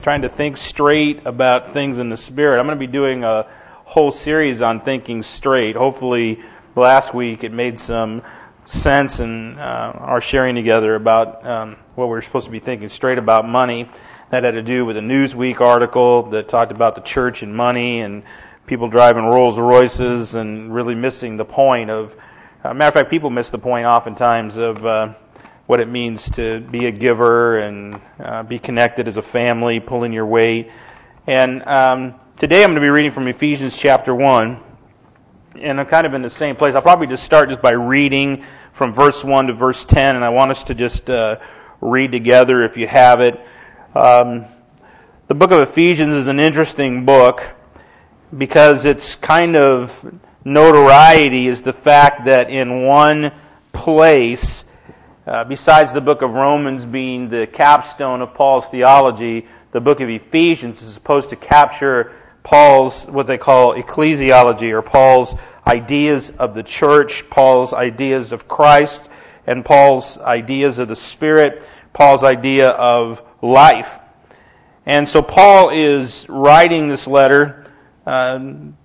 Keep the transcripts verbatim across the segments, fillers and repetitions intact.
trying to think straight about things in the Spirit. I'm going to be doing a whole series on thinking straight. Hopefully last week it made some sense in uh, our sharing together about um, what we're supposed to be thinking straight about money. That had to do with a Newsweek article that talked about the church and money and people driving Rolls Royces and really missing the point of, uh, matter of fact, people miss the point oftentimes of uh, what it means to be a giver and uh, be connected as a family, pulling your weight. And um, today I'm going to be reading from Ephesians chapter one, and I'm kind of in the same place. I'll probably just start just by reading from verse one to verse ten, and I want us to just uh, read together if you have it. Um, the book of Ephesians is an interesting book because its kind of notoriety is the fact that in one place, Uh, besides the book of Romans being the capstone of Paul's theology, the book of Ephesians is supposed to capture Paul's, what they call ecclesiology, or Paul's ideas of the church, Paul's ideas of Christ, and Paul's ideas of the Spirit, Paul's idea of life. And so Paul is writing this letter, uh,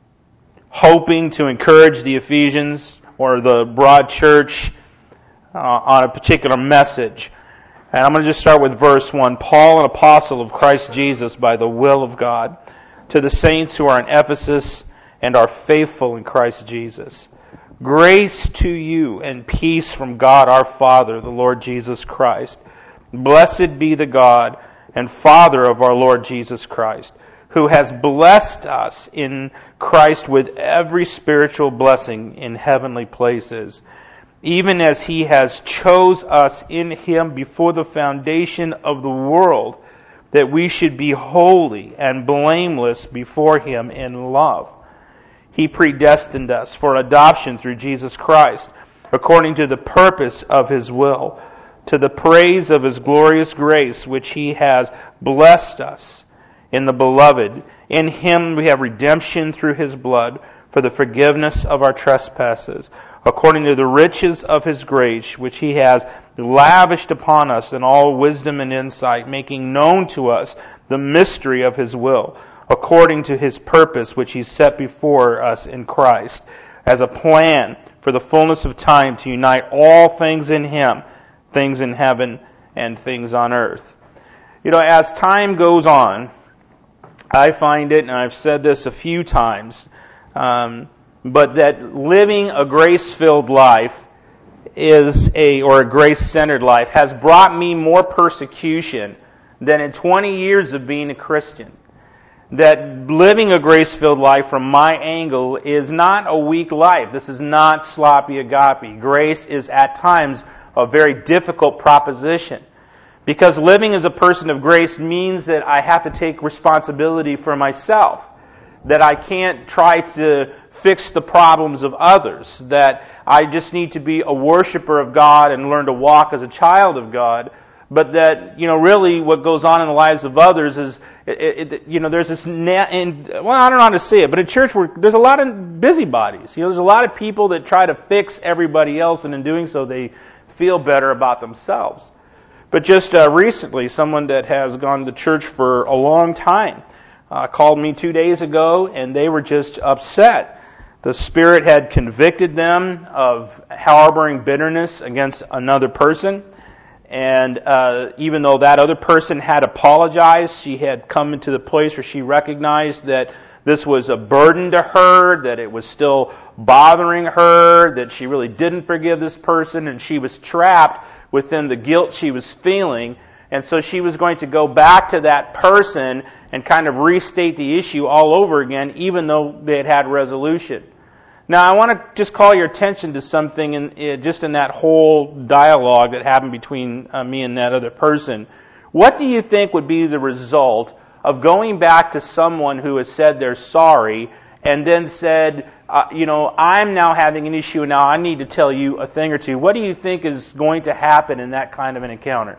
hoping to encourage the Ephesians, or the broad church, Uh, on a particular message. And I'm going to just start with verse one. Paul, an apostle of Christ Jesus by the will of God, to the saints who are in Ephesus and are faithful in Christ Jesus. Grace to you and peace from God our Father, the Lord Jesus Christ. Blessed be the God and Father of our Lord Jesus Christ, who has blessed us in Christ with every spiritual blessing in heavenly places, even as He has chose us in Him before the foundation of the world, that we should be holy and blameless before Him in love. He predestined us for adoption through Jesus Christ, according to the purpose of His will, to the praise of His glorious grace, which He has blessed us in the Beloved. In Him we have redemption through His blood, for the forgiveness of our trespasses, according to the riches of His grace, which He has lavished upon us in all wisdom and insight, making known to us the mystery of His will, according to His purpose, which He set before us in Christ, as a plan for the fullness of time to unite all things in Him, things in heaven and things on earth. You know, as time goes on, I find it, and I've said this a few times, um, but that living a grace-filled life is a, or a grace-centered life, has brought me more persecution than in twenty years of being a Christian. That living a grace-filled life from my angle is not a weak life. This is not sloppy agape. Grace is at times a very difficult proposition. Because living as a person of grace means that I have to take responsibility for myself. That I can't try to fix the problems of others. That I just need to be a worshiper of God and learn to walk as a child of God. But that, you know, really what goes on in the lives of others is, it, it, you know, there's this, na- and, well, I don't know how to say it, but in church we're, there's a lot of busybodies. You know, there's a lot of people that try to fix everybody else, and in doing so they feel better about themselves. But just uh, recently, someone that has gone to church for a long time uh, called me two days ago, and they were just upset. The Spirit had convicted them of harboring bitterness against another person. And uh, even though that other person had apologized, she had come into the place where she recognized that this was a burden to her, that it was still bothering her, that she really didn't forgive this person, and she was trapped within the guilt she was feeling. And so she was going to go back to that person and kind of restate the issue all over again, even though they had had resolution. Now, I want to just call your attention to something in, uh, just in that whole dialogue that happened between uh, me and that other person. What do you think would be the result of going back to someone who has said they're sorry and then said, uh, you know, I'm now having an issue and now I need to tell you a thing or two? What do you think is going to happen in that kind of an encounter?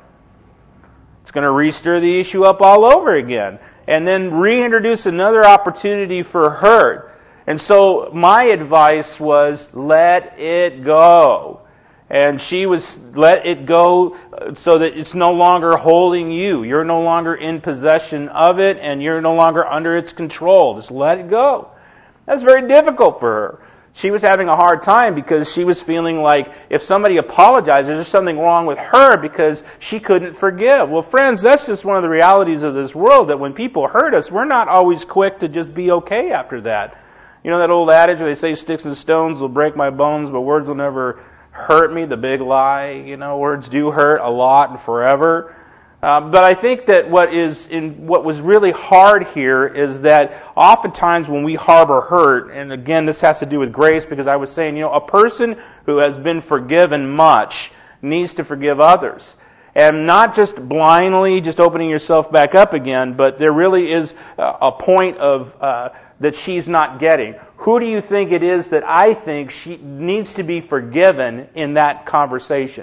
It's going to re-stir the issue up all over again and then reintroduce another opportunity for hurt. And so my advice was, let it go. And she was let it go so that it's no longer holding you. You're no longer in possession of it, and you're no longer under its control. Just let it go. That's very difficult for her. She was having a hard time because she was feeling like if somebody apologizes, there's something wrong with her because she couldn't forgive. Well, friends, that's just one of the realities of this world, that when people hurt us, we're not always quick to just be okay after that. You know that old adage where they say sticks and stones will break my bones, but words will never hurt me, the big lie. You know, words do hurt a lot and forever. Um, but I think that what is in what was really hard here is that oftentimes when we harbor hurt, and again this has to do with grace, because I was saying, you know, a person who has been forgiven much needs to forgive others. And not just blindly just opening yourself back up again, but there really is a point of uh, that she's not getting. Who do you think it is that I think she needs to be forgiven in that conversation?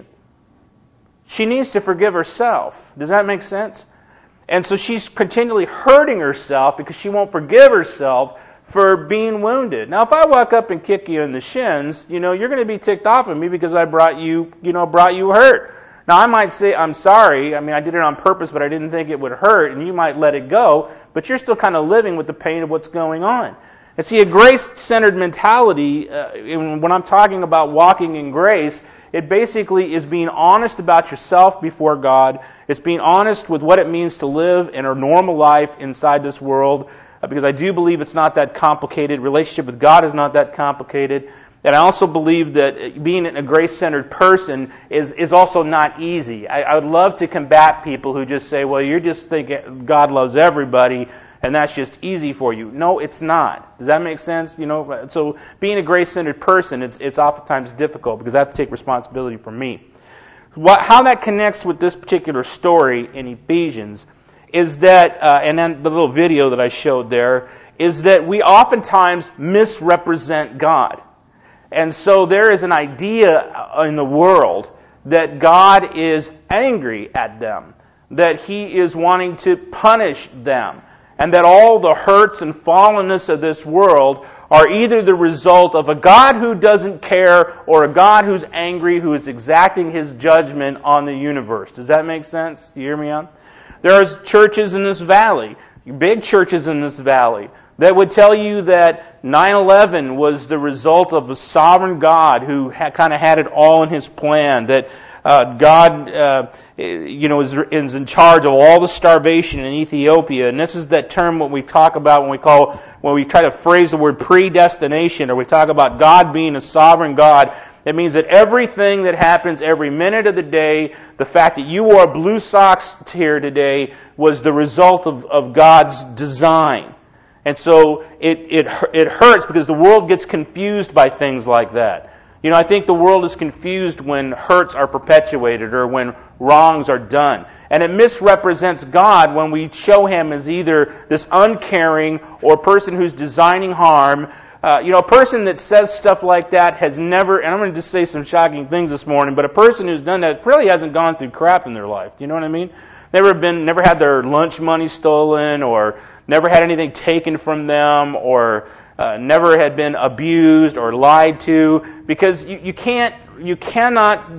She needs to forgive herself. Does that make sense? And so she's continually hurting herself because she won't forgive herself for being wounded. Now, if I walk up and kick you in the shins, you know, you're going to be ticked off at me because I brought you, you know, brought you hurt. Now, I might say, I'm sorry. I mean, I did it on purpose, but I didn't think it would hurt, and you might let it go, but you're still kind of living with the pain of what's going on. And see, a grace-centered mentality, uh, when I'm talking about walking in grace, it basically is being honest about yourself before God. It's being honest with what it means to live in a normal life inside this world, uh, because I do believe it's not that complicated. Relationship with God is not that complicated. And I also believe that being a grace-centered person is, is also not easy. I, I would love to combat people who just say, well, you're just thinking God loves everybody, and that's just easy for you. No, it's not. Does that make sense? You know, so being a grace-centered person, it's it's oftentimes difficult because I have to take responsibility for me. What, how that connects with this particular story in Ephesians is that, uh, and then the little video that I showed there, is that we oftentimes misrepresent God. And so there is an idea in the world that God is angry at them, that He is wanting to punish them, and that all the hurts and fallenness of this world are either the result of a God who doesn't care or a God who's angry, who is exacting His judgment on the universe. Does that make sense? You hear me on? There are churches in this valley, big churches in this valley, that would tell you that nine eleven was the result of a sovereign God who ha- kind of had it all in His plan, that uh, God uh, you know, is, is in charge of all the starvation in Ethiopia. And this is that term what we talk about when we call, when we try to phrase the word predestination, or we talk about God being a sovereign God. It means that everything that happens every minute of the day, the fact that you wore blue socks here today, was the result of, of God's design. And so it, it it hurts because the world gets confused by things like that. You know, I think the world is confused when hurts are perpetuated or when wrongs are done. And it misrepresents God when we show Him as either this uncaring or person who's designing harm. Uh, you know, a person that says stuff like that has never, and I'm going to just say some shocking things this morning, but a person who's done that really hasn't gone through crap in their life. Do you know what I mean? Never been, never had their lunch money stolen, or never had anything taken from them, or uh, never had been abused or lied to, because you, you can't, you cannot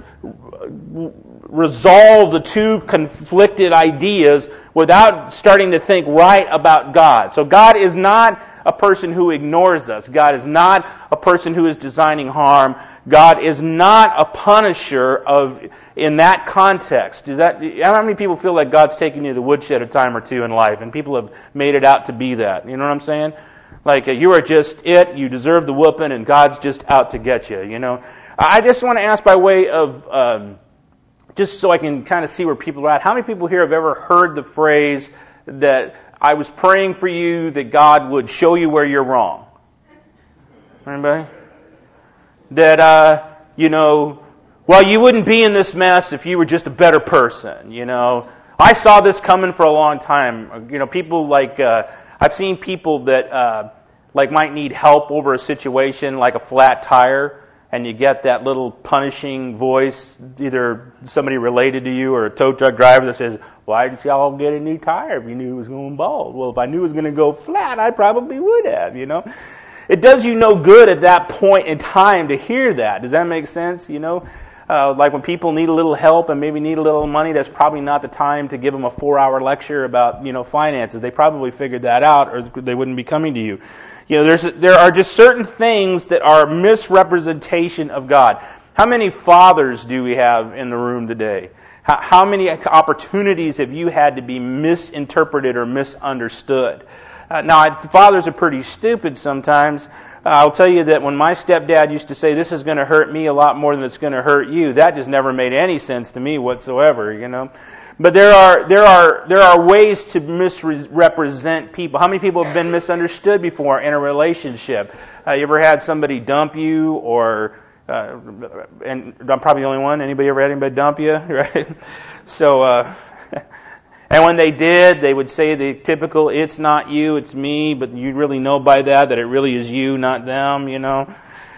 resolve the two conflicted ideas without starting to think right about God. So God is not a person who ignores us. God is not a person who is designing harm. God is not a punisher of in that context. Is that how many people feel like God's taking you to the woodshed a time or two in life, and people have made it out to be that? You know what I'm saying? Like uh, you are just it. You deserve the whooping, and God's just out to get you. You know. I just want to ask by way of um, just so I can kind of see where people are at. How many people here have ever heard the phrase that I was praying for you that God would show you where you're wrong? Anybody? That, uh, you know, well, you wouldn't be in this mess if you were just a better person, you know. I saw this coming for a long time. You know, people like, uh, I've seen people that, uh, like might need help over a situation like a flat tire, and you get that little punishing voice, either somebody related to you or a tow truck driver that says, why didn't y'all get a new tire if you knew it was going bald? Well, if I knew it was going to go flat, I probably would have, you know. It does you no good at that point in time to hear that. Does that make sense, you know? Uh, like when people need a little help and maybe need a little money, that's probably not the time to give them a four-hour lecture about, you know, finances. They probably figured that out, or they wouldn't be coming to you. You know, there's there are just certain things that are misrepresentation of God. How many fathers do we have in the room today? How, how many opportunities have you had to be misinterpreted or misunderstood? Uh, now, I, fathers are pretty stupid sometimes. Uh, I'll tell you that when my stepdad used to say, "This is going to hurt me a lot more than it's going to hurt you," that just never made any sense to me whatsoever, you know. But there are there are there are ways to misrepresent people. How many people have been misunderstood before in a relationship? Uh, you ever had somebody dump you, or uh, and I'm probably the only one. Anybody ever had anybody dump you, right? So. Uh, And when they did, they would say the typical, "It's not you, it's me," but you really know by that that it really is you, not them, you know.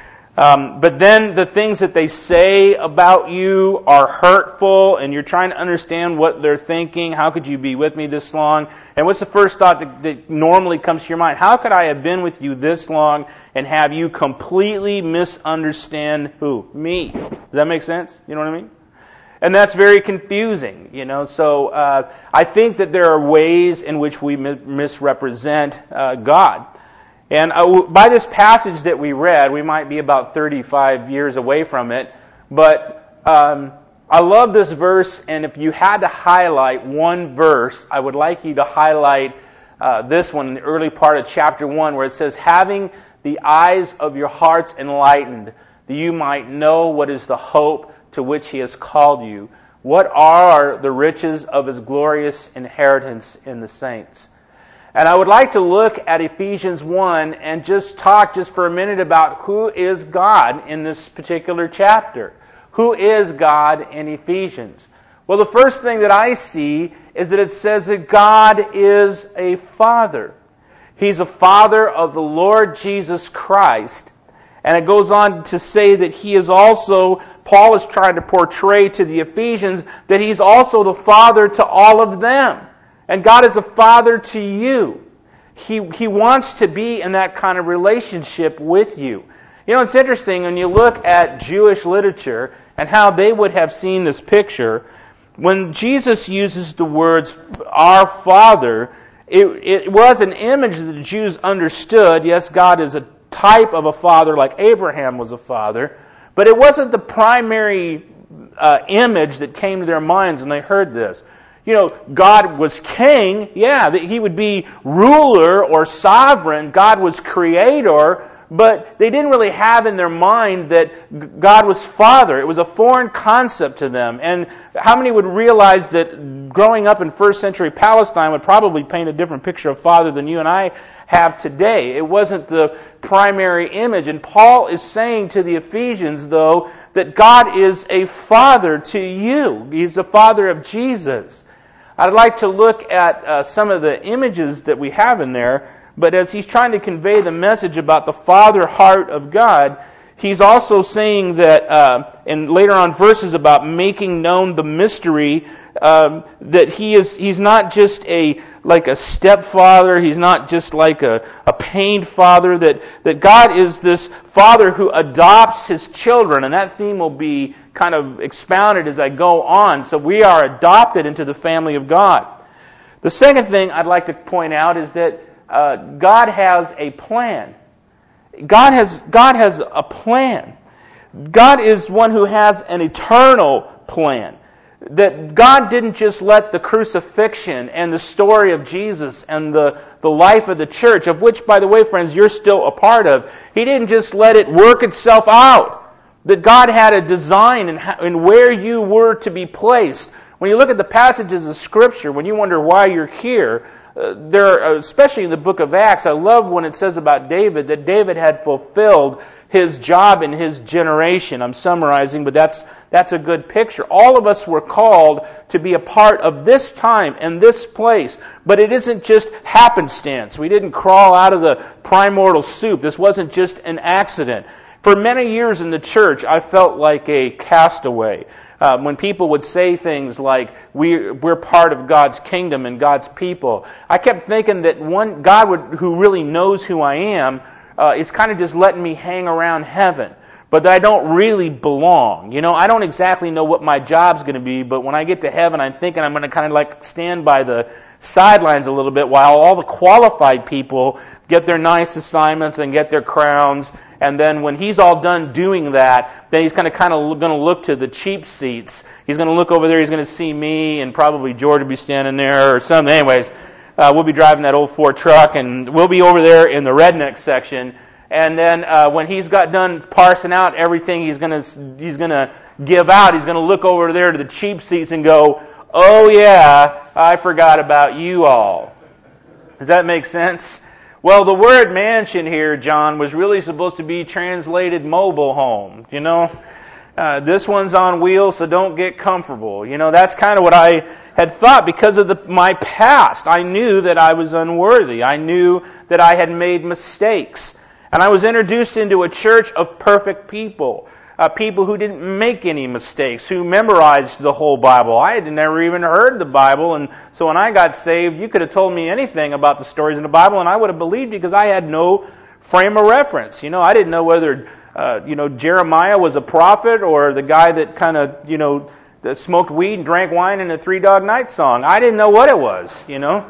Um, but then the things that they say about you are hurtful, and you're trying to understand what they're thinking. How could you be with me this long? And what's the first thought that, that normally comes to your mind? How could I have been with you this long and have you completely misunderstand who? Me. Does that make sense? You know what I mean? And that's very confusing, you know. So uh, I think that there are ways in which we mi- misrepresent uh, God. And uh, by this passage that we read, we might be about thirty-five years away from it, but um, I love this verse, and if you had to highlight one verse, I would like you to highlight uh, this one in the early part of chapter one, where it says, "Having the eyes of your hearts enlightened, that you might know what is the hope to which He has called you. What are the riches of His glorious inheritance in the saints?" And I would like to look at Ephesians one and just talk just for a minute about who is God in this particular chapter. Who is God in Ephesians? Well, the first thing that I see is that it says that God is a Father. He's a Father of the Lord Jesus Christ. And it goes on to say that He is also, Paul is trying to portray to the Ephesians, that He's also the Father to all of them. And God is a Father to you. He, he wants to be in that kind of relationship with you. You know, it's interesting when you look at Jewish literature and how they would have seen this picture. When Jesus uses the words, "our Father," it, it was an image that the Jews understood. Yes, God is a type of a father like Abraham was a father, but it wasn't the primary uh, image that came to their minds when they heard this. You know, God was king, yeah, that He would be ruler or sovereign. God was creator, but they didn't really have in their mind that God was Father. It was a foreign concept to them. And how many would realize that growing up in first century Palestine would probably paint a different picture of Father than you and I have today? It wasn't the primary image. And Paul is saying to the Ephesians, though, that God is a Father to you. He's the Father of Jesus. I'd like to look at uh, some of the images that we have in there, but as he's trying to convey the message about the Father heart of God, he's also saying that, uh, in later on verses about making known the mystery, um, that he is he's not just a like a stepfather, he's not just like a, a pained father, that, that God is this Father who adopts His children, and that theme will be kind of expounded as I go on. So we are adopted into the family of God. The second thing I'd like to point out is that uh, God has a plan. God has God has a plan. God is one who has an eternal plan. That God didn't just let the crucifixion and the story of Jesus and the, the life of the church, of which, by the way, friends, you're still a part of, He didn't just let it work itself out. That God had a design in, how, in where you were to be placed. When you look at the passages of Scripture, when you wonder why you're here, uh, there, are, especially in the book of Acts, I love when it says about David that David had fulfilled his job in his generation. I'm summarizing, but that's that's a good picture. All of us were called to be a part of this time and this place, but it isn't just happenstance. We didn't crawl out of the primordial soup. This wasn't just an accident. For many years in the church, I felt like a castaway. Uh, when people would say things like, we, we're part of God's kingdom and God's people, I kept thinking that one God would, who really knows who I am, Uh, it's kind of just letting me hang around heaven. but that I don't really belong. You know, I don't exactly know what my job's going to be, but when I get to heaven, I'm thinking I'm going to kind of like stand by the sidelines a little bit while all the qualified people get their nice assignments and get their crowns. And then when he's all done doing that, then he's kind of kind of going to look to the cheap seats. He's going to look over there. He's going to see me, and probably George will be standing there or something. Anyways, uh, we'll be driving that old Ford truck, and we'll be over there in the redneck section. And then uh, when he's got done parsing out everything he's going to he's going to give out, he's going to look over there to the cheap seats and go, "Oh yeah, I forgot about you all." Does that make sense? Well, the word mansion here, John, was really supposed to be translated mobile home. You know, uh, this one's on wheels, so don't get comfortable. You know, that's kind of what I had thought because of the, my past. I knew that I was unworthy. I knew that I had made mistakes. And I was introduced into a church of perfect people, uh, people who didn't make any mistakes, who memorized the whole Bible. I had never even heard the Bible, and so when I got saved, you could have told me anything about the stories in the Bible, and I would have believed you because I had no frame of reference. You know, I didn't know whether, uh, you know, Jeremiah was a prophet or the guy that kind of, you know, that smoked weed and drank wine in a Three Dog Night song. I didn't know what it was, you know.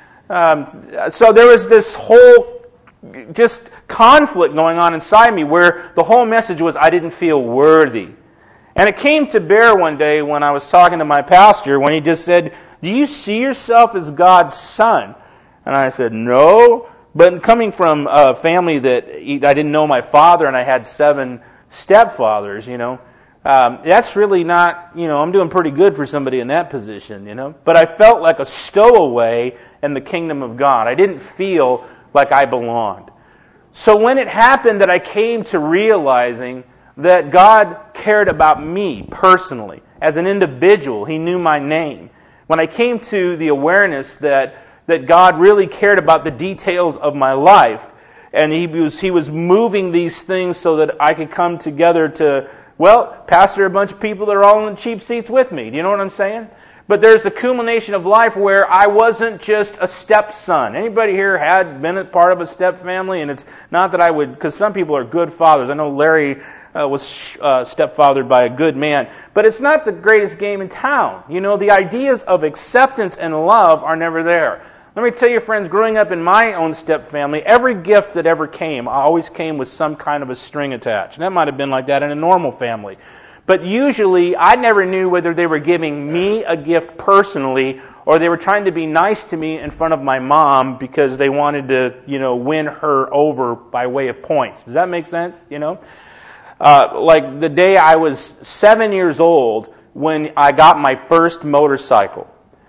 Um, so there was this whole just conflict going on inside me where the whole message was I didn't feel worthy. And it came to bear one day when I was talking to my pastor when he just said, "Do you see yourself as God's son?" And I said, "No." But coming from a family that I didn't know my father and I had seven stepfathers, you know, um, that's really not, you know, I'm doing pretty good for somebody in that position, you know. But I felt like a stowaway in the kingdom of God. I didn't feel like I belonged. So when it happened that I came to realizing that God cared about me personally, as an individual, He knew my name. When I came to the awareness that, that God really cared about the details of my life, and He was, He was moving these things so that I could come together to, well, pastor a bunch of people that are all in the cheap seats with me. Do you know what I'm saying? But there's a culmination of life where I wasn't just a stepson. Anybody here had been a part of a step family? And it's not that I would, because some people are good fathers. I know Larry uh, was uh, stepfathered by a good man. But it's not the greatest game in town. You know, the ideas of acceptance and love are never there. Let me tell you, friends, growing up in my own step family, every gift that ever came always came with some kind of a string attached. And that might have been like that in a normal family. But usually, I never knew whether they were giving me a gift personally or they were trying to be nice to me in front of my mom because they wanted to, you know, win her over by way of points. Does that make sense? You know? Uh, like the day I was seven years old when I got my first motorcycle.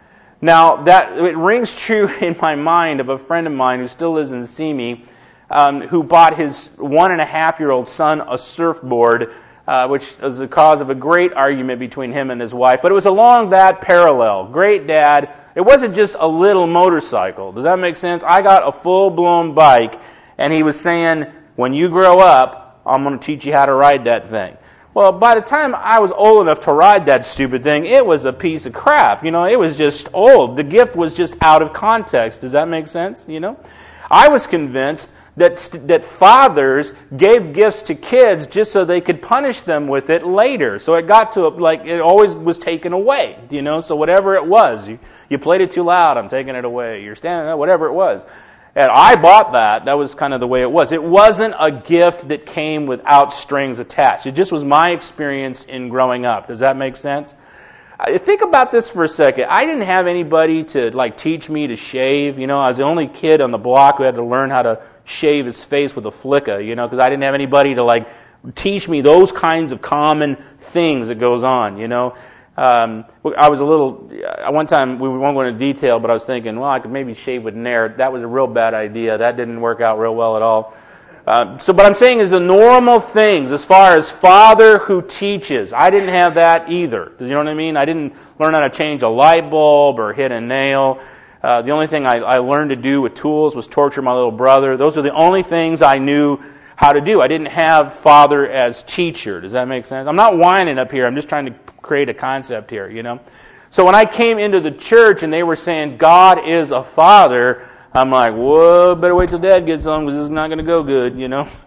Now, that it rings true in my mind of a friend of mine who still lives in Simi, um, who bought his one and a half year old son a surfboard, Uh, which was the cause of a great argument between him and his wife. But it was along that parallel. Great dad. It wasn't just a little motorcycle. Does that make sense? I got a full-blown bike, and he was saying, when you grow up, I'm going to teach you how to ride that thing. Well, by the time I was old enough to ride that stupid thing, it was a piece of crap. You know, it was just old. The gift was just out of context. Does that make sense? You know? I was convinced that that fathers gave gifts to kids just so they could punish them with it later. So it got to, like, it always was taken away, you know, so whatever it was. You, you played it too loud, I'm taking it away. You're standing there, whatever it was. And I bought that. That was kind of the way it was. It wasn't a gift that came without strings attached. It just was my experience in growing up. Does that make sense? Think about this for a second. I didn't have anybody to, like, teach me to shave. You know, I was the only kid on the block who had to learn how to shave his face with a flicka, you know, because I didn't have anybody to, like, teach me those kinds of common things that goes on, you know. Um, I was a little, one time, we won't go into detail, but I was thinking, well, I could maybe shave with Nair. That was a real bad idea. That didn't work out real well at all. Uh, so what I'm saying is the normal things as far as father who teaches. I didn't have that either. Do you know what I mean? I didn't learn how to change a light bulb or hit a nail. Uh, the only thing I, I learned to do with tools was torture my little brother. Those are the only things I knew how to do. I didn't have father as teacher. Does that make sense? I'm not whining up here. I'm just trying to create a concept here, you know. So when I came into the church and they were saying God is a father, I'm like, whoa, better wait till Dad gets home because this is not going to go good, you know.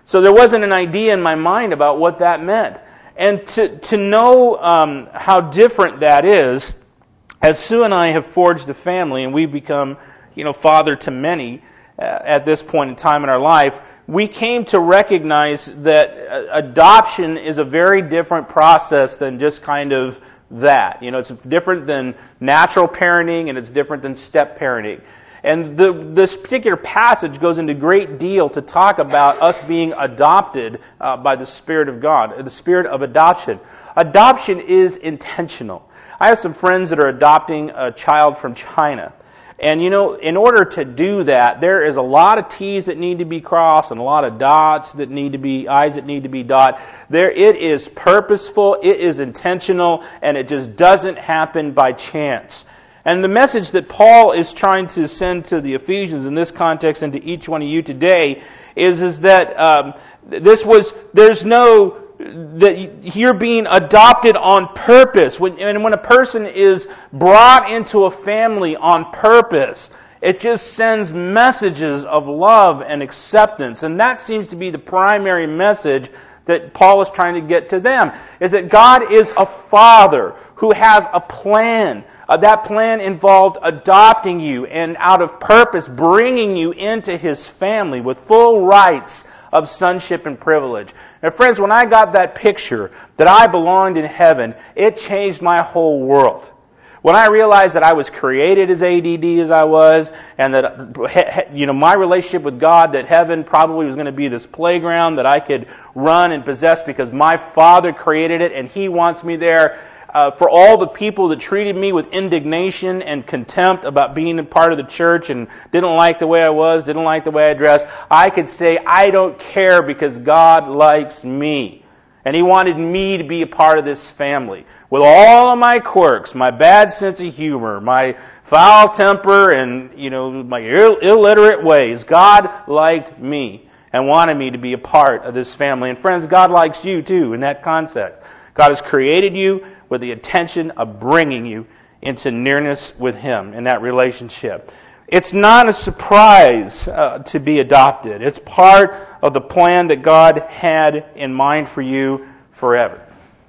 So there wasn't an idea in my mind about what that meant. And to, to know um, how different that is, as Sue and I have forged a family and we've become, you know, father to many uh, at this point in time in our life, we came to recognize that uh, adoption is a very different process than just kind of that. You know, it's different than natural parenting and it's different than step parenting. And the, this particular passage goes into great deal to talk about us being adopted uh, by the Spirit of God, the Spirit of adoption. Adoption is intentional. I have some friends that are adopting a child from China. And you know, in order to do that, there is a lot of T's that need to be crossed and a lot of dots that need to be, I's that need to be dotted. There, it is purposeful, it is intentional, and it just doesn't happen by chance. And the message that Paul is trying to send to the Ephesians in this context and to each one of you today is, is that um, this was, there's no, that you're being adopted on purpose. When, and when a person is brought into a family on purpose, it just sends messages of love and acceptance. And that seems to be the primary message that Paul is trying to get to them, is that God is a Father who has a plan. Uh, that plan involved adopting you and out of purpose bringing you into His family with full rights of sonship and privilege. And friends, when I got that picture that I belonged in heaven, it changed my whole world. When I realized that I was created as A D D as I was, and that, you know, my relationship with God, that heaven probably was going to be this playground that I could run and possess because my Father created it and He wants me there. Uh, for all the people that treated me with indignation and contempt about being a part of the church and didn't like the way I was, didn't like the way I dressed, I could say, I don't care because God likes me. And He wanted me to be a part of this family. With all of my quirks, my bad sense of humor, my foul temper, and, you know, my Ill- illiterate ways, God liked me and wanted me to be a part of this family. And friends, God likes you too in that context. God has created you with the intention of bringing you into nearness with Him in that relationship. It's not a surprise uh, to be adopted. It's part of the plan that God had in mind for you forever.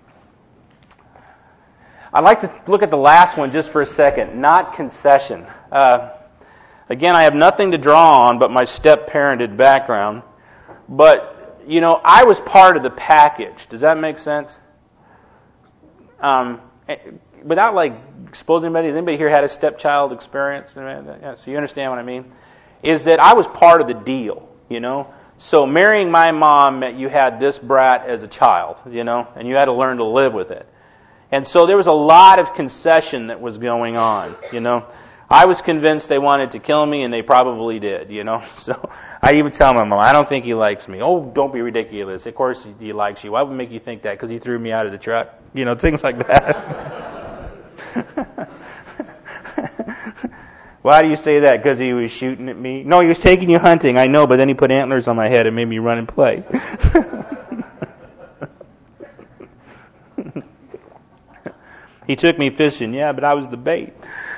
I'd like to look at the last one just for a second, not concession. Uh, again, I have nothing to draw on but my step-parented background. But, you know, I was part of the package. Does that make sense? Um, without like exposing anybody, has anybody here had a stepchild experience? Yeah, so you understand what I mean? Is that I was part of the deal, you know? So marrying my mom meant you had this brat as a child, you know, and you had to learn to live with it. And so there was a lot of concession that was going on, you know. I was convinced they wanted to kill me, and they probably did, you know. So I even tell my mom, I don't think he likes me. Oh, don't be ridiculous. Of course he, he likes you. Why would make you think that? Because he threw me out of the truck. You know, things like that. Why do you say that? Because he was shooting at me? No, he was taking you hunting. I know, but then he put antlers on my head and made me run and play. He took me fishing. Yeah, but I was the bait.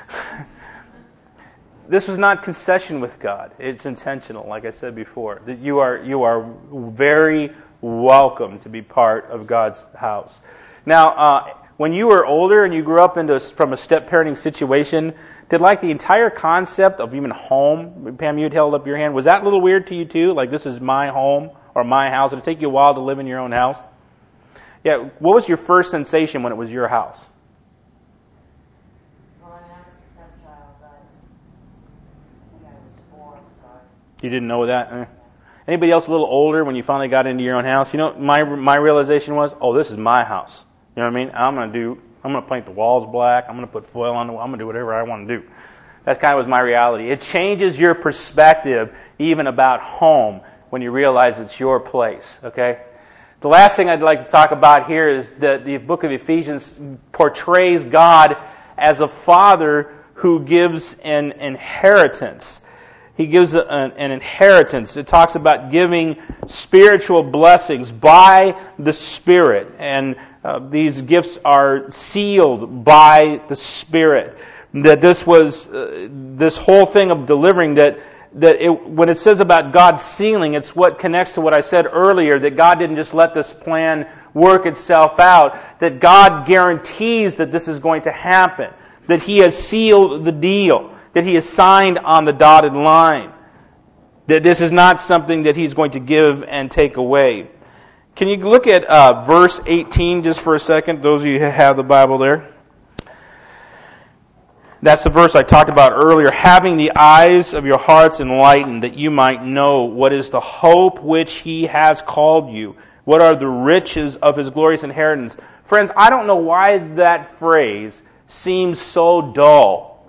This was not concession with God. It's intentional, like I said before. That you are you are very welcome to be part of God's house. Now, uh, when you were older and you grew up into from a step-parenting situation, did like the entire concept of even home, Pam, you'd held up your hand, was that a little weird to you too? Like, this is my home or my house? Did it take you a while to live in your own house? Yeah, what was your first sensation when it was your house? You didn't know that? Eh? Anybody else a little older when you finally got into your own house? You know, my my realization was, oh, this is my house. You know what I mean? I'm going to do, I'm going to paint the walls black. I'm going to put foil on the wall. I'm going to do whatever I want to do. That kind of was my reality. It changes your perspective even about home when you realize it's your place, okay? The last thing I'd like to talk about here is that the book of Ephesians portrays God as a father who gives an inheritance. He gives an, an inheritance. It talks about giving spiritual blessings by the Spirit. And uh, these gifts are sealed by the Spirit. That this was, uh, this whole thing of delivering, that that it, when it says about God sealing, it's what connects to what I said earlier, that God didn't just let this plan work itself out, that God guarantees that this is going to happen, that He has sealed the deal, that He has signed on the dotted line, that this is not something that He's going to give and take away. Can you look at uh, verse eighteen just for a second, those of you who have the Bible there? That's the verse I talked about earlier. Having the eyes of your hearts enlightened, that you might know what is the hope which He has called you. What are the riches of His glorious inheritance? Friends, I don't know why that phrase seems so dull.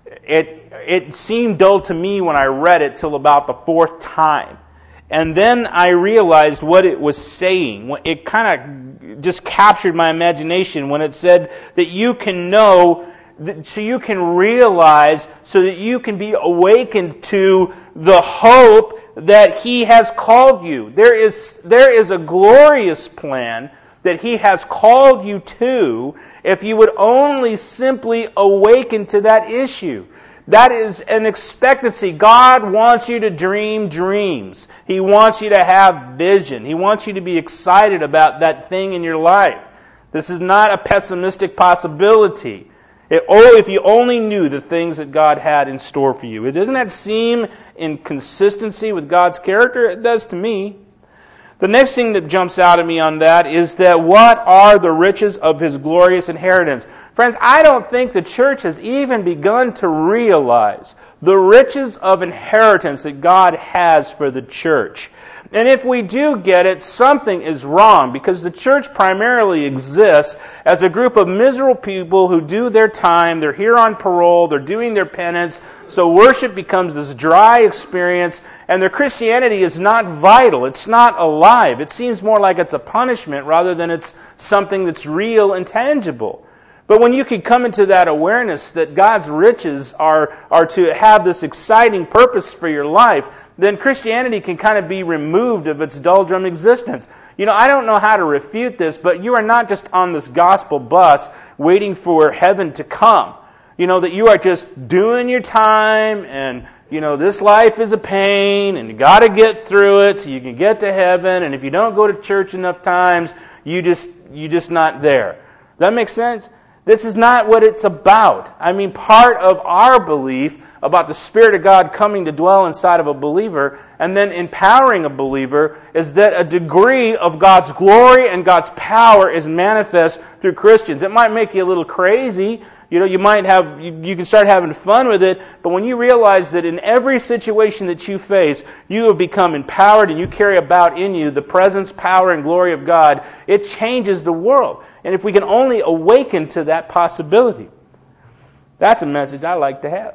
It, it seemed dull to me when I read it till about the fourth time. And then I realized what it was saying. It kind of just captured my imagination when it said that you can know, so you can realize, so that you can be awakened to the hope that He has called you. There is, there is a glorious plan that He has called you to if you would only simply awaken to that issue. That is an expectancy. God wants you to dream dreams. He wants you to have vision. He wants you to be excited about that thing in your life. This is not a pessimistic possibility. It, oh, if you only knew the things that God had in store for you. Doesn't that seem in consistency with God's character? It does to me. The next thing that jumps out at me on that is that what are the riches of His glorious inheritance? Friends, I don't think the church has even begun to realize the riches of inheritance that God has for the church. And if we do get it, something is wrong, because the church primarily exists as a group of miserable people who do their time, they're here on parole, they're doing their penance, so worship becomes this dry experience, and their Christianity is not vital, it's not alive. It seems more like it's a punishment rather than it's something that's real and tangible. But when you can come into that awareness that God's riches are, are to have this exciting purpose for your life, then Christianity can kind of be removed of its doldrum existence. You know, I don't know how to refute this, but you are not just on this gospel bus waiting for heaven to come. You know, that you are just doing your time, and, you know, this life is a pain, and you got to get through it so you can get to heaven, and if you don't go to church enough times, you just, you just not there. Does that make sense? This is not what it's about. I mean, part of our belief about the Spirit of God coming to dwell inside of a believer and then empowering a believer is that a degree of God's glory and God's power is manifest through Christians. It might make you a little crazy. You know, you might have, you, you can start having fun with it, but when you realize that in every situation that you face, you have become empowered and you carry about in you the presence, power, and glory of God, it changes the world. And if we can only awaken to that possibility, that's a message I like to have.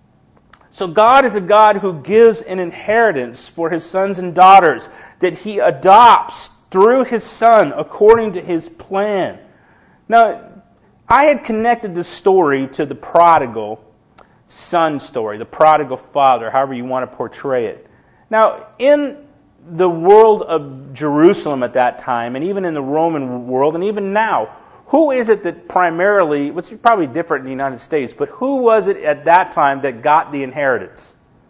So God is a God who gives an inheritance for His sons and daughters that He adopts through His Son according to His plan. Now, I had connected this story to the prodigal son story, the prodigal father, however you want to portray it. Now, in the world of Jerusalem at that time, and even in the Roman world, and even now, who is it that primarily, which is probably different in the United States, but who was it at that time that got the inheritance?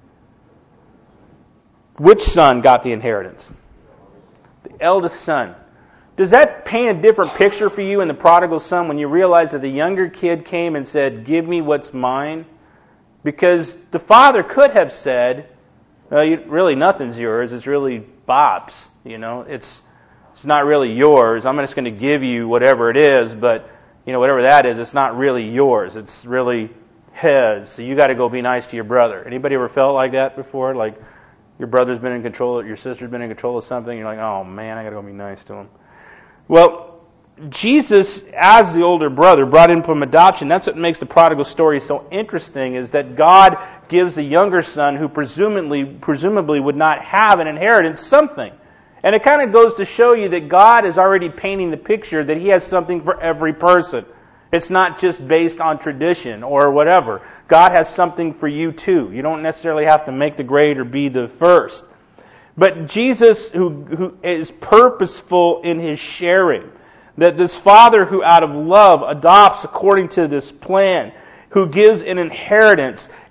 Which son got the inheritance? The eldest son. Does that paint a different picture for you in the prodigal son when you realize that the younger kid came and said, "Give me what's mine"? Because the father could have said, well, you, really nothing's yours, it's really Bob's. You know, it's it's not really yours. I'm just going to give you whatever it is, but you know, whatever that is, it's not really yours. It's really his. So you got to go be nice to your brother. Anybody ever felt like that before? Like your brother's been in control, your sister's been in control of something, you're like, oh man, I got to go be nice to him. Well, Jesus, as the older brother, brought in from adoption. That's what makes the prodigal story so interesting, is that God gives the younger son, who presumably, presumably would not have an inheritance, something. And it kind of goes to show you that God is already painting the picture that He has something for every person. It's not just based on tradition or whatever. God has something for you too. You don't necessarily have to make the grade or be the first. But Jesus, who, who is purposeful in His sharing, that this Father who out of love adopts according to this plan, who gives an inheritance,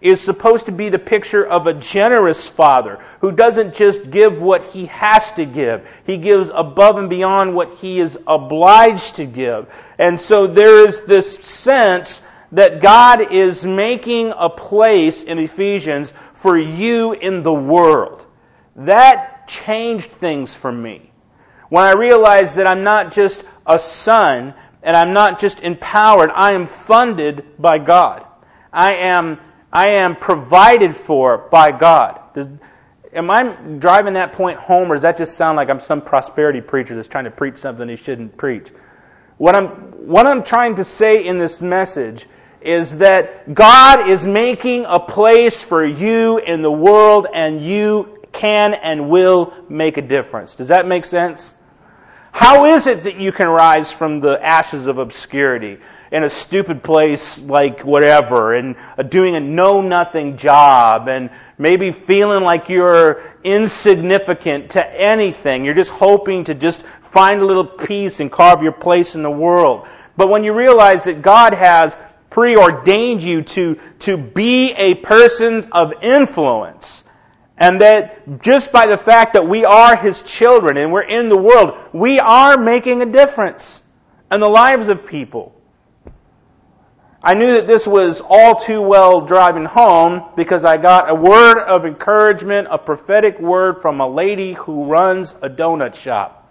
is supposed to be the picture of a generous Father who doesn't just give what He has to give. He gives above and beyond what He is obliged to give. And so there is this sense that God is making a place in Ephesians for you in the world. That changed things for me. When I realized that I'm not just a son and I'm not just empowered, I am funded by God. I am I am provided for by God. Does, am I driving that point home, or does that just sound like I'm some prosperity preacher that's trying to preach something he shouldn't preach? What I'm what I'm trying to say in this message is that God is making a place for you in the world, and you can and will make a difference. Does that make sense? How is it that you can rise from the ashes of obscurity in a stupid place like whatever, and doing a know-nothing job, and maybe feeling like you're insignificant to anything? You're just hoping to just find a little peace and carve your place in the world. But when you realize that God has preordained you to, to be a person of influence, and that just by the fact that we are His children and we're in the world, we are making a difference in the lives of people. I knew that this was all too well driving home because I got a word of encouragement, a prophetic word from a lady who runs a donut shop.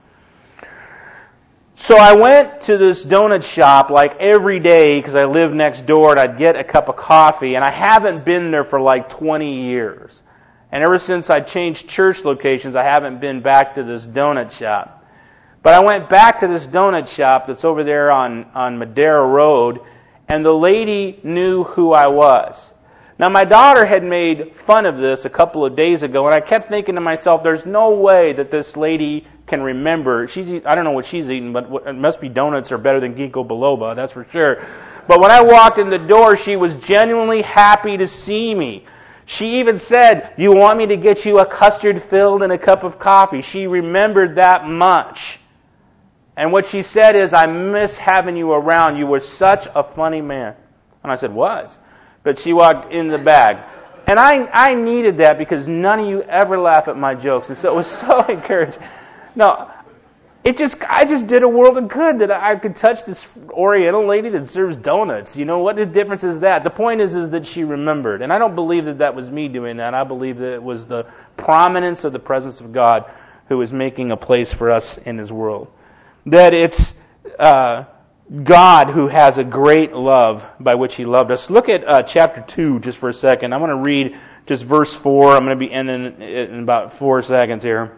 So I went to this donut shop like every day because I live next door, and I'd get a cup of coffee, and I haven't been there for like twenty years. And ever since I changed church locations, I haven't been back to this donut shop. But I went back to this donut shop that's over there on, on Madera Road, and the lady knew who I was. Now, my daughter had made fun of this a couple of days ago, and I kept thinking to myself, there's no way that this lady can remember. She's, I don't know what she's eating, but it must be donuts are better than ginkgo biloba, that's for sure. But when I walked in the door, she was genuinely happy to see me. She even said, "You want me to get you a custard filled and a cup of coffee?" She remembered that much. And what she said is, "I miss having you around. You were such a funny man." And I said, "Was?" But she walked in the bag. And I I needed that because none of you ever laugh at my jokes. And so it was so encouraging. No, it just I just did a world of good that I could touch this Oriental lady that serves donuts. You know, what the difference is that? The point is, is that she remembered. And I don't believe that that was me doing that. I believe that it was the prominence of the presence of God who is making a place for us in His world. That it's uh, God who has a great love by which He loved us. Look at uh, chapter two just for a second. I'm going to read just verse four. I'm going to be ending in about four seconds here.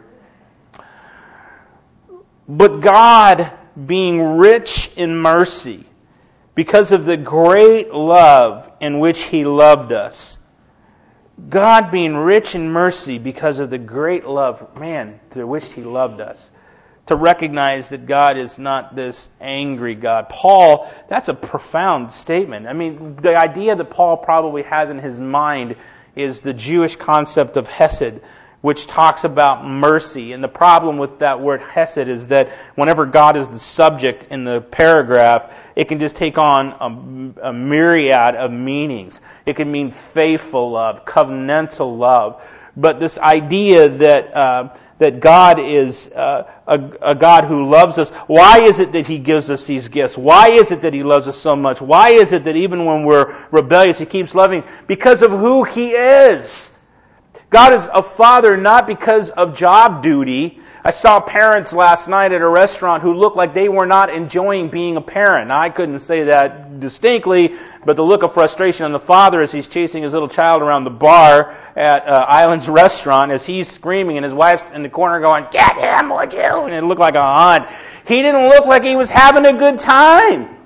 But God, being rich in mercy, because of the great love in which He loved us. God being rich in mercy because of the great love, man, through which He loved us. To recognize that God is not this angry God. Paul, that's a profound statement. I mean, the idea that Paul probably has in his mind is the Jewish concept of hesed, which talks about mercy. And the problem with that word hesed is that whenever God is the subject in the paragraph, it can just take on a, a myriad of meanings. It can mean faithful love, covenantal love. But this idea that uh, that God is uh, a, a God who loves us. Why is it that He gives us these gifts? Why is it that He loves us so much? Why is it that even when we're rebellious, He keeps loving? Because of who He is. God is a father not because of job duty. I saw parents last night at a restaurant who looked like they were not enjoying being a parent. Now, I couldn't say that distinctly, but the look of frustration on the father as he's chasing his little child around the bar at uh, Island's restaurant as he's screaming and his wife's in the corner going, "Get him, would you?" And it looked like a hunt. He didn't look like he was having a good time.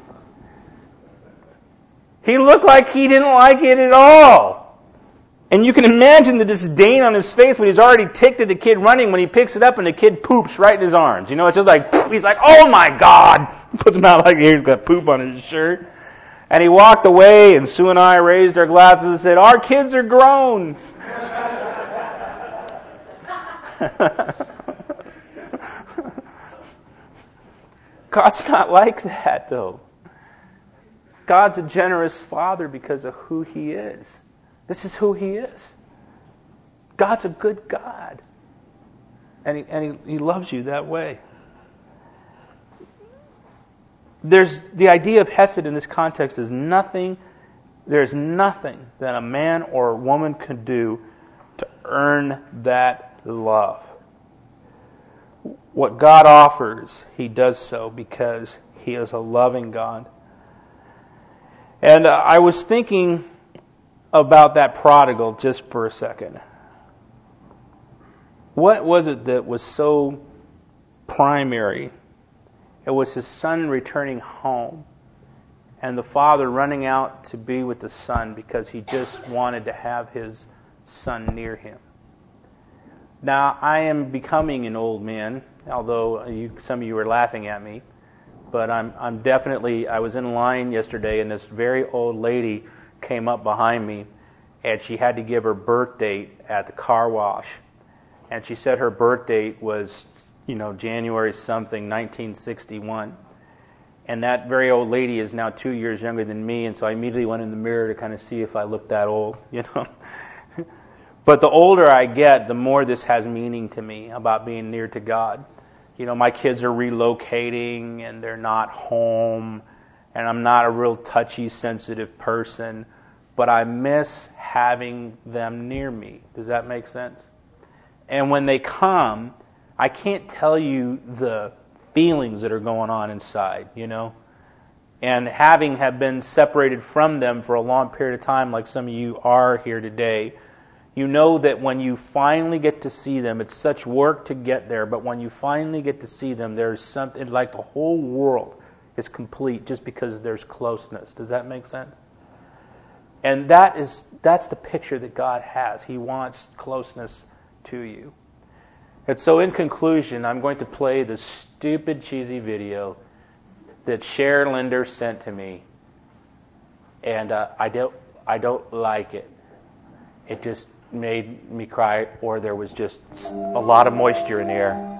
He looked like he didn't like it at all. And you can imagine the disdain on his face when he's already ticked at the kid running when he picks it up and the kid poops right in his arms. You know, it's just like, he's like, "Oh my God!" Puts him out like he's got poop on his shirt. And he walked away, and Sue and I raised our glasses and said, "Our kids are grown." God's not like that, though. God's a generous Father because of who He is. This is who He is. God's a good God. And He, and he, he loves you that way. There's the idea of Hesed in this context is nothing, there's nothing that a man or a woman could do to earn that love. What God offers, He does so because He is a loving God. And uh, I was thinking about that prodigal just for a second. What was it that was so primary? It was his son returning home and the father running out to be with the son because he just wanted to have his son near him. Now, I am becoming an old man, although you, some of you are laughing at me, but I'm, I'm definitely, I was in line yesterday and this very old lady came up behind me and she had to give her birth date at the car wash. And she said her birth date was, you know, January something, nineteen sixty-one. And that very old lady is now two years younger than me, and so I immediately went in the mirror to kind of see if I looked that old, you know. But the older I get, the more this has meaning to me about being near to God. You know, my kids are relocating, and they're not home, and I'm not a real touchy, sensitive person, but I miss having them near me. Does that make sense? And when they come, I can't tell you the feelings that are going on inside, you know. And having have been separated from them for a long period of time, like some of you are here today, you know that when you finally get to see them, it's such work to get there, but when you finally get to see them, there's something like the whole world is complete just because there's closeness. Does that make sense? And that is that's the picture that God has. He wants closeness to you. And so in conclusion, I'm going to play the stupid, cheesy video that Cher Linder sent to me. And uh, I don't I don't like it. It just made me cry, or there was just a lot of moisture in the air.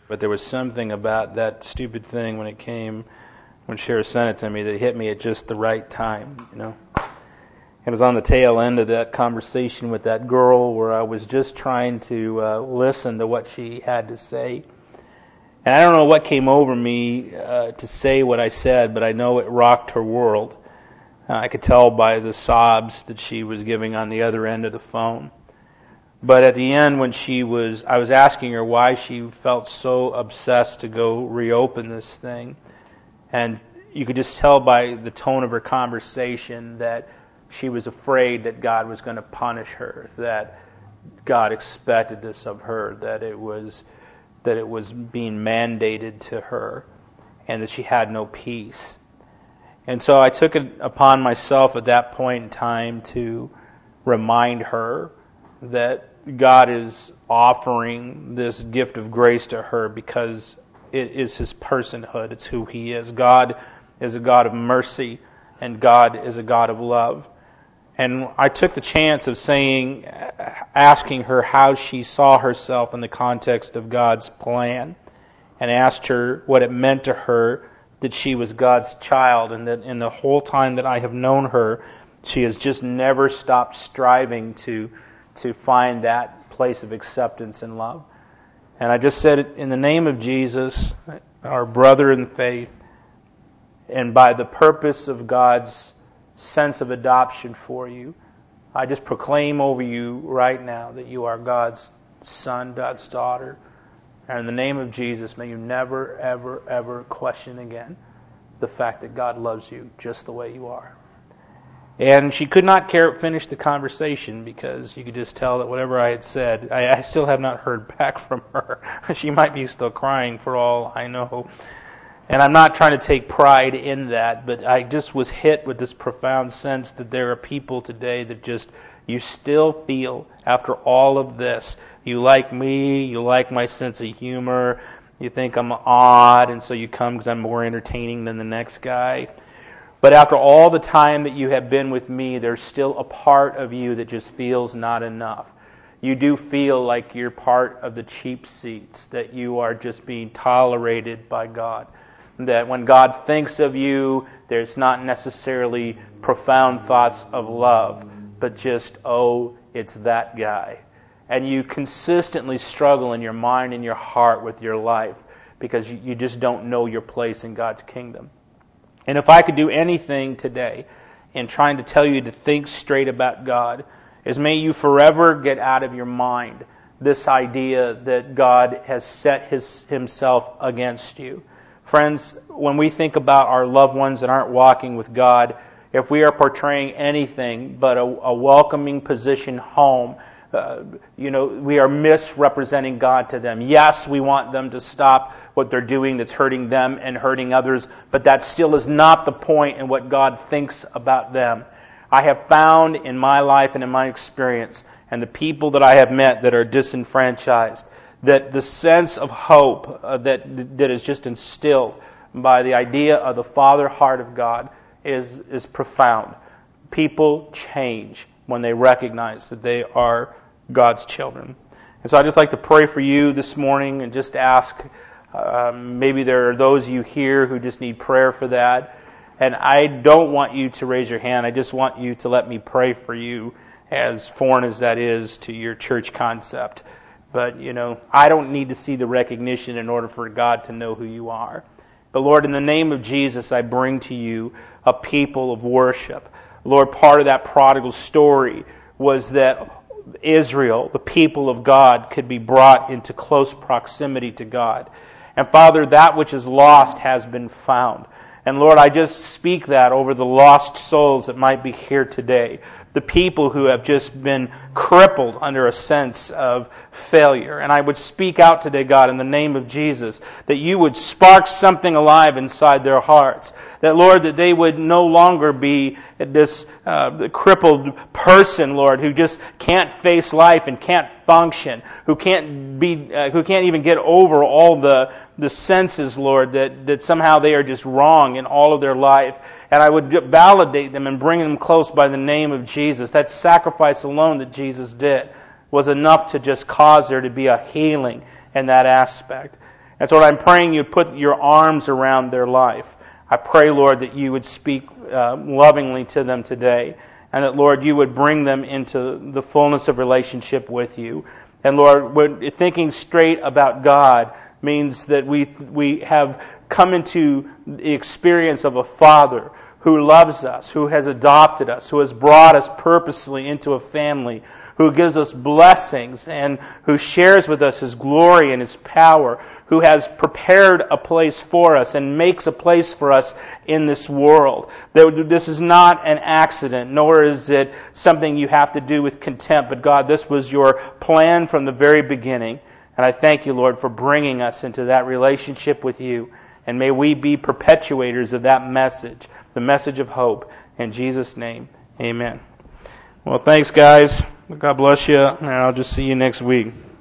But there was something about that stupid thing when it came, when Cher sent it to me, that hit me at just the right time, you know. It was on the tail end of that conversation with that girl where I was just trying to uh, listen to what she had to say. And I don't know what came over me uh, to say what I said, but I know it rocked her world. Uh, I could tell by the sobs that she was giving on the other end of the phone. But at the end, when she was, I was asking her why she felt so obsessed to go reopen this thing. And you could just tell by the tone of her conversation that she was afraid that God was going to punish her, that God expected this of her, that it was that it was being mandated to her, and that she had no peace. And so I took it upon myself at that point in time to remind her that God is offering this gift of grace to her because it is His personhood. It's who He is. God is a God of mercy, and God is a God of love. And I took the chance of saying, asking her how she saw herself in the context of God's plan, and asked her what it meant to her that she was God's child, and that in the whole time that I have known her, she has just never stopped striving to to find that place of acceptance and love. And I just said, in the name of Jesus, our brother in faith, and by the purpose of God's sense of adoption for you, I just proclaim over you right now that you are God's son, God's daughter. And in the name of Jesus, may you never, ever, ever question again the fact that God loves you just the way you are. And she could not care, finish the conversation because you could just tell that whatever I had said, I, I still have not heard back from her. She might be still crying for all I know. And I'm not trying to take pride in that, but I just was hit with this profound sense that there are people today that just, you still feel, after all of this, you like me, you like my sense of humor, you think I'm odd, and so you come because I'm more entertaining than the next guy. But after all the time that you have been with me, there's still a part of you that just feels not enough. You do feel like you're part of the cheap seats, that you are just being tolerated by God. That when God thinks of you, there's not necessarily profound thoughts of love, but just, oh, it's that guy. And you consistently struggle in your mind and your heart with your life because you just don't know your place in God's kingdom. And if I could do anything today in trying to tell you to think straight about God, is may you forever get out of your mind this idea that God has set his, Himself against you. Friends, when we think about our loved ones that aren't walking with God, if we are portraying anything but a, a welcoming position home, uh, you know, we are misrepresenting God to them. Yes, we want them to stop what they're doing that's hurting them and hurting others, but that still is not the point in what God thinks about them. I have found in my life and in my experience, and the people that I have met that are disenfranchised, that the sense of hope uh, that that is just instilled by the idea of the Father heart of God is is profound. People change when they recognize that they are God's children. And so I'd just like to pray for you this morning and just ask, um, maybe there are those of you here who just need prayer for that. And I don't want you to raise your hand. I just want you to let me pray for you, as foreign as that is to your church concept. But, you know, I don't need to see the recognition in order for God to know who you are. But, Lord, in the name of Jesus, I bring to you a people of worship. Lord, part of that prodigal story was that Israel, the people of God, could be brought into close proximity to God. And, Father, that which is lost has been found. And, Lord, I just speak that over the lost souls that might be here today. The people who have just been crippled under a sense of failure. And I would speak out today, God, in the name of Jesus, that you would spark something alive inside their hearts. That, Lord, that they would no longer be this uh, crippled person, Lord, who just can't face life and can't function, who can't be, uh, who can't even get over all the the senses, Lord, that, that somehow they are just wrong in all of their life. And I would validate them and bring them close by the name of Jesus. That sacrifice alone that Jesus did was enough to just cause there to be a healing in that aspect. That's what I'm praying you'd put your arms around their life. I pray, Lord, that you would speak uh, lovingly to them today, and that, Lord, you would bring them into the fullness of relationship with you. And, Lord, when thinking straight about God means that we we have come into the experience of a Father who loves us, who has adopted us, who has brought us purposely into a family, who gives us blessings and who shares with us His glory and His power, who has prepared a place for us and makes a place for us in this world. This is not an accident, nor is it something you have to do with contempt, but God, this was your plan from the very beginning. And I thank you, Lord, for bringing us into that relationship with you. And may we be perpetuators of that message, the message of hope. In Jesus' name, amen. Well, thanks, guys. God bless you, and I'll just see you next week.